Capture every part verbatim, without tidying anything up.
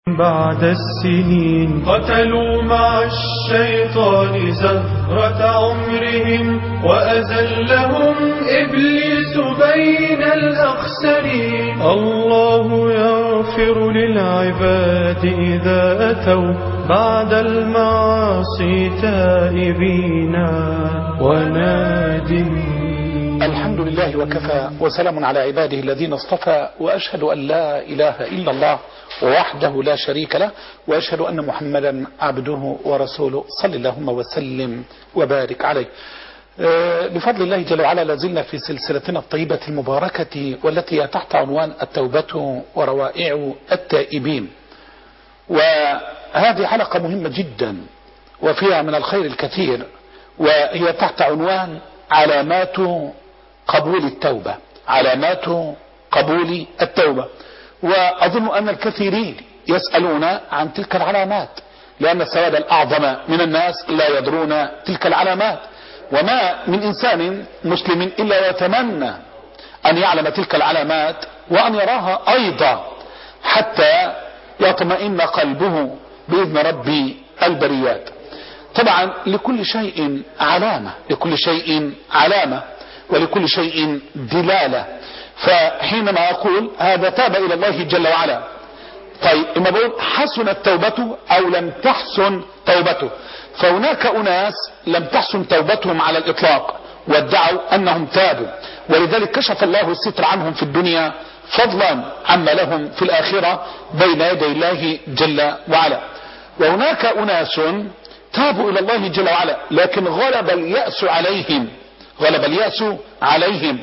بعد السنين قتلوا مع الشيطان زهرة عمرهم وأزلهم إبليس بين الأخسرين. الله يغفر للعباد إذا أتوا بعد المعاصي تائبين ونادمين. الحمد لله وكفى وسلام على عباده الذين اصطفى، وأشهد أن لا إله إلا الله وحده لا شريك له، وأشهد أن محمدا عبده ورسوله، صلى اللهم وسلم وبارك عليه. بفضل الله جل وعلا لازلنا في سلسلتنا الطيبة المباركة والتي تحت عنوان التوبة وروائع التائبين، وهذه حلقة مهمة جدا وفيها من الخير الكثير، وهي تحت عنوان علامات قبول التوبة. علامات قبول التوبة، وأظن أن الكثيرين يسألون عن تلك العلامات، لأن السواد الأعظم من الناس لا يدرون تلك العلامات، وما من إنسان مسلم إلا يتمنى أن يعلم تلك العلامات وأن يراها أيضا حتى يطمئن قلبه بإذن رب البريات. طبعا لكل شيء علامة، لكل شيء علامة ولكل شيء دلالة. فحينما أقول هذا تاب إلى الله جل وعلا، طيب إما بقول حسنت توبته أو لم تحسن توبته، فهناك أناس لم تحسن توبتهم على الإطلاق وادعوا أنهم تابوا، ولذلك كشف الله الستر عنهم في الدنيا فضلا عما لهم في الآخرة بين يدي الله جل وعلا. وهناك أناس تابوا إلى الله جل وعلا لكن غلب اليأس عليهم، غلب اليأس عليهم.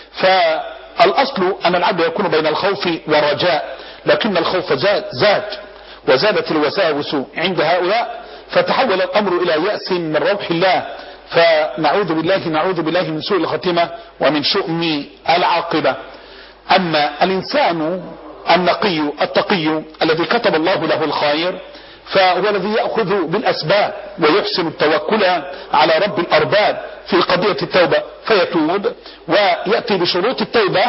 فالأصل أن العبد يكون بين الخوف والرجاء، لكن الخوف زاد زاد وزادت الوساوس عند هؤلاء، فتحول الأمر إلى يأس من روح الله. فنعوذ بالله نعوذ بالله من سوء الخاتمة ومن شؤم العاقبة. أما الإنسان النقي التقي الذي كتب الله له الخير، فهو الذي يأخذ بالأسباب ويحسن التوكل على رب الأرباب في قضية التوبة، فيتوب ويأتي بشروط التوبة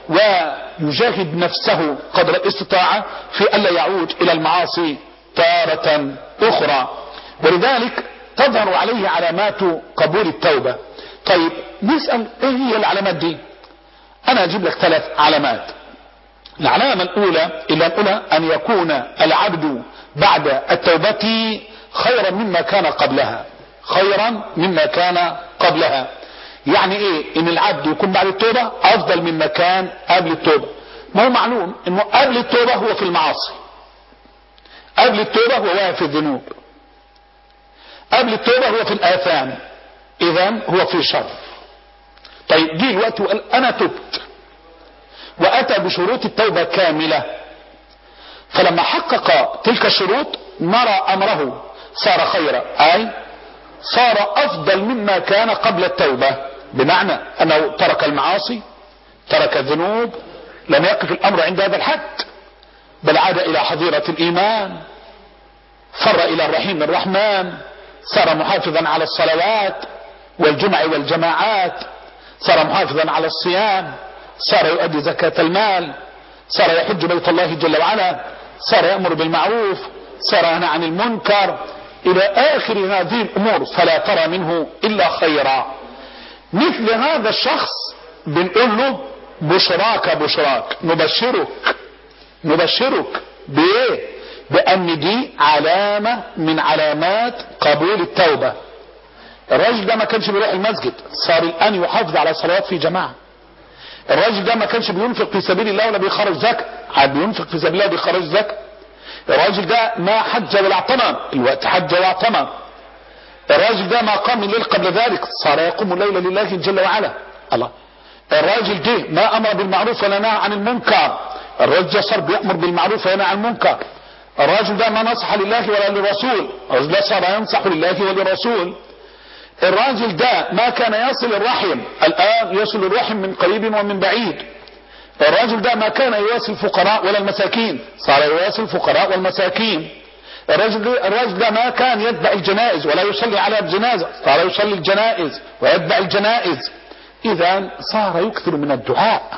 ويجاهد نفسه قدر الاستطاعة في ألا يعود إلى المعاصي تارة أخرى، ولذلك تظهر عليه علامات قبول التوبة. طيب نسأل ايه هي العلامات دي؟ أنا أجيب لك ثلاث علامات. العلامة الأولى إلا الأولى أن يكون العبد بعد التوبة خيرا مما كان قبلها، خيرا مما كان قبلها. يعني ايه؟ ان العبد يكون بعد التوبة افضل مما كان قبل التوبة. ما هو معلوم انه قبل التوبة هو في المعاصي، قبل التوبة هو واقع في الذنوب، قبل التوبة هو في الآثام، اذا هو في شر. طيب جه الوقت وقال انا تبت واتى بشروط التوبة كاملة، فلما حقق تلك الشروط نرى امره صار خيرا، اي صار افضل مما كان قبل التوبة، بمعنى انه ترك المعاصي، ترك الذنوب، لم يقف الامر عند هذا الحد، بل عاد الى حظيرة الايمان، فر الى الرحيم الرحمن، صار محافظا على الصلوات والجمع والجماعات، صار محافظا على الصيام، صار يؤدي زكاة المال، صار يحج بيت الله جل وعلا، صار يأمر بالمعروف، صار ينهى عن المنكر، إلى آخر هذه الأمور، فلا ترى منه إلا خيرا. مثل هذا الشخص بنقول له بشراك بشراك، نبشرك نبشرك بإيه؟ بأن دي علامة من علامات قبول التوبة. الراجل ده ما كانش بيروح المسجد، صار الآن يحافظ على صلوات في جماعة. الراجل ده ما كانش بينفق في سبيل الله ولا بيخرج زكاة، عاد بينفق في سبيل الله بيخرج زكاة. الراجل ده ما حج ولا اعتمر، الوقت حج واعتمر. الراجل ده ما قام الليل قبل ذلك، صار يقوم الليل لله جل وعلا. الله. الراجل ده ما امر بالمعروف ولا نهى عن المنكر، الراجل ده صار بيأمر بالمعروف وينهى عن المنكر. الراجل ده ما نصح لله ولا للرسول، الراجل ده صار ينصح لله وللرسول. الراجل ده ما كان يصل الرحم، الآن يصل الرحم من قريب ومن بعيد. الراجل ده ما كان يواسي الفقراء ولا المساكين، صار يواسي الفقراء والمساكين. الراجل ده, الراجل ده ما كان يتبع الجنائز ولا يصلي على الجنازة، صار يصلي الجنائز ويتبع الجنائز. إذا صار يكثر من الدعاء،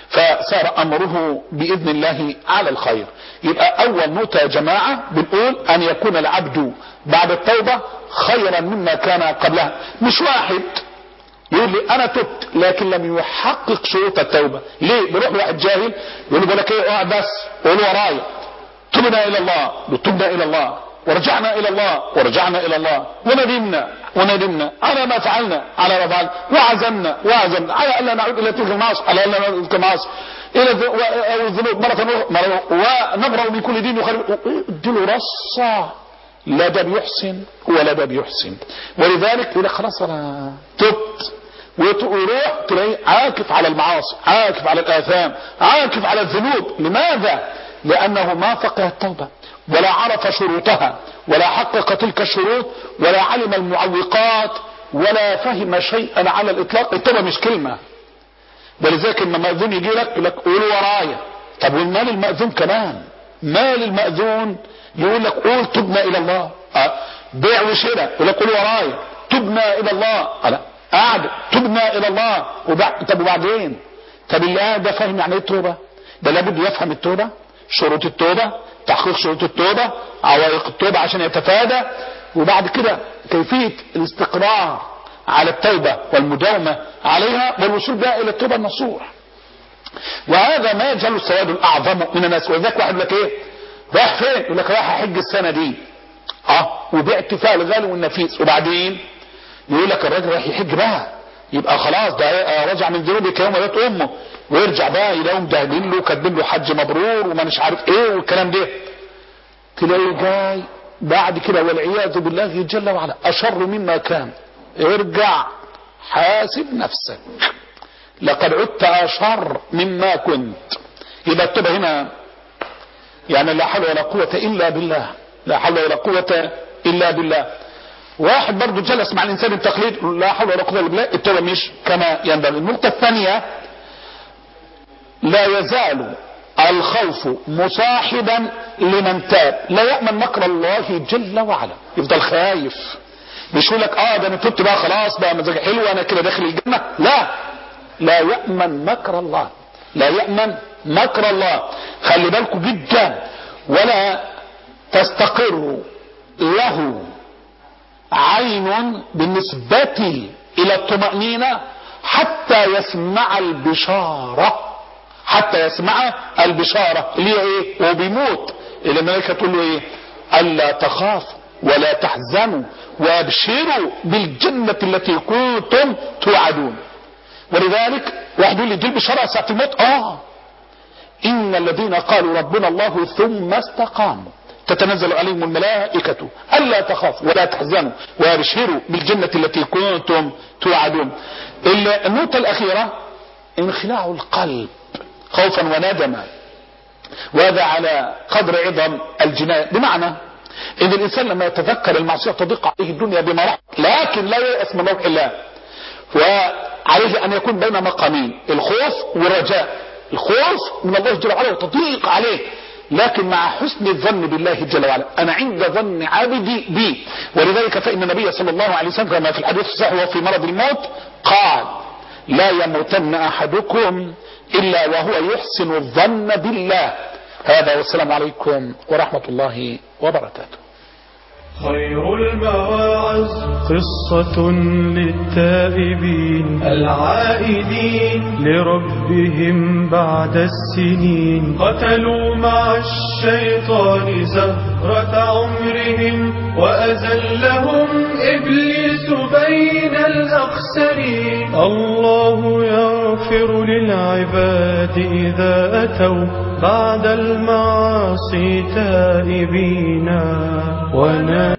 فصار أمره بإذن الله على الخير. يبقى أول نقطة يا جماعة بنقول أن يكون العبد بعد التوبة خيرا مما كان قبلها. مش واحد يقول لي أنا تبت لكن لم يحقق شروط التوبة. ليه؟ بيروح واحد جاهل يقول له بقول لك إيه اقعد بس قول ورايا تبنا إلى الله تبنا إلى الله ورجعنا إلى الله ورجعنا إلى الله وندمنا وندمنا على ما فعلنا على ما فعلنا وعزمنا وعزمنا على ألا نعود إلى تلك المعاصي على ألا نعود إلى تلك المعاصي إلى الذنوب مرة أخرى ونبرأ من كل دين وخير. اديله رصة لا ده بيحسن ولا ده بيحسن. ولذلك يقول لك خلاص أنا تبت ويروح تلاقيه عاكف على المعاصي عاكف على الآثام عاكف على الذنوب. لماذا؟ لأنه ما فقه التوبة ولا عرف شروطها ولا حقق تلك الشروط ولا علم المعوقات ولا فهم شيئا على الإطلاق. التوبة مش كلمة. ولذلك لما المأذون يجي لك يقول لك قول ورايا. طب والمال المأذون كمان مال المأذون يقول لك قول تبنا إلى الله. أه. بيع وشراء يقول لك قول ورايا تبنا إلى الله. أه. قاعد تبنا إلى الله وبعد. طب وبعدين طب اللي ده فاهم يعني ايه التوبة؟ ده لابد يفهم التوبة شروط التوبة تحقيق شروط التوبة عوائق التوبة عشان يتفادى وبعد كده كيفية الاستقرار على التوبة والمداومة عليها والوصول بها إلى التوبة النصوح. وهذا ما يجعل السواد الأعظم من الناس. وذاك واحد لك ايه راح فين يقول لك راح احج السنة دي اه وبعت فيها الغالي والنفيس وبعدين يقول لك الراجل راح يحج بقى يبقى خلاص ده رجع من ذنوبه كيوم ولدت امه ويرجع بقى يلاقيهم داهلين له كاتبين له حج مبرور وما مش عارف ايه والكلام ده. تلاقيه جاي بعد كده والعياذ بالله جل وعلا اشر مما كان. ارجع حاسب نفسك لقد عدت اشر مما كنت. يبقى التوبه هنا يعني لا حول ولا قوه الا بالله لا حول ولا قوه الا بالله. واحد برضه جلس مع الانسان التقليد لا حول ولا قوه الا بالله التوبه مش كما ينبغي. النقطه الثانيه لا يزال الخوف مصاحبا لمن تاب لا يأمن مكر الله جل وعلا. يفضل خايف مش يقول لك اه ده انا تبت بقى خلاص بقى مزاجي حلو انا كده داخل الجنه. لا لا يأمن مكر الله لا يأمن مكر الله. خلي بالكم جدا ولا تستقر له عين بالنسبة إلى الطمأنينة حتى يسمع البشارة حتى يسمع البشارة اللي هي ايه وهو بيموت اللي الملائكة تقول له ايه ألا تخافوا ولا تحزنوا وابشروا بالجنة التي كنتم توعدون. ولذلك واحد يقول لي دي البشارة ساعة الموت. اه إن الذين قالوا ربنا الله ثم استقاموا تتنزل عليهم الملائكة ألا تخافوا ولا تحزنوا وابشروا بالجنة التي كنتم توعدون. النقطة الأخيرة انخلاع القلب خوفا وندما وهذا على قدر عظم الجناية. بمعنى ان الانسان لما يتذكر المعصية تضيق عليه الدنيا بما رحب لكن لا ييأس من روح الله. وعليه ان يكون بين مقامين الخوف والرجاء. الخوف من الله جل وعلا وتضيق عليه لكن مع حسن الظن بالله جل وعلا انا عند ظن عبدي بي. ولذلك فإن النبي صلى الله عليه وسلم كما في الحديث الصحيح وهو في مرض الموت قال لا يموتن احدكم الا وهو يحسن الظن بالله. هذا والسلام عليكم ورحمة الله وبركاته. خير المواعظ قصة للتائبين العائدين لربهم بعد السنين قتلوا مع الشيطان زهرة عمرهم وأزلهم إبليس بين الأخسرين. الله يغفر للعباد إذا أتوا بعد المعاصي تائبين ونا